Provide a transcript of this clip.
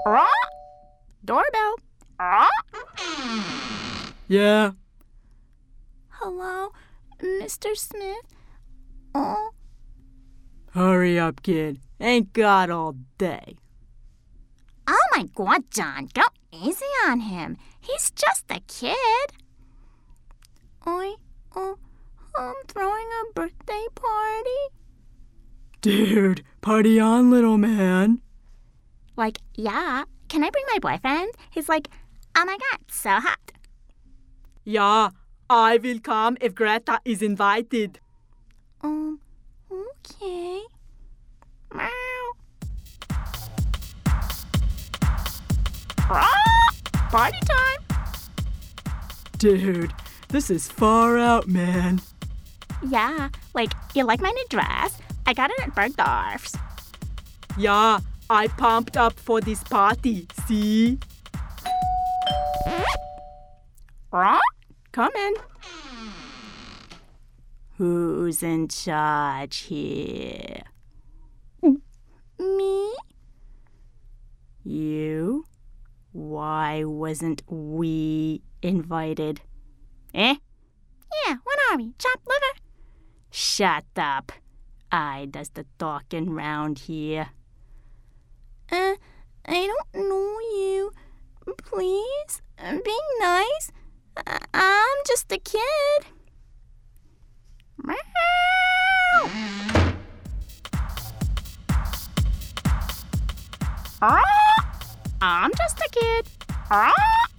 Doorbell. Yeah. Hello, Mr. Smith? Oh. Hurry up, kid. Ain't got all day. Oh my God, John, go easy on him. He's just a kid. I'm throwing a birthday party. Dude, party on, little man. Like, yeah, can I bring my boyfriend? He's like, oh my God, so hot. Yeah, I will come if Greta is invited. Okay. Meow. Party time. Dude, this is far out, man. Yeah, like, you like my new dress? I got it at Bergdorf's. Yeah, I pumped up for this party, see? Come in. Who's in charge here? Me? You? Why wasn't we invited? Eh? Yeah, when are we? Chopped liver? Shut up. I does the talking round here. I don't know you. Please, be nice. I'm just a kid. Meow. I'm just a kid.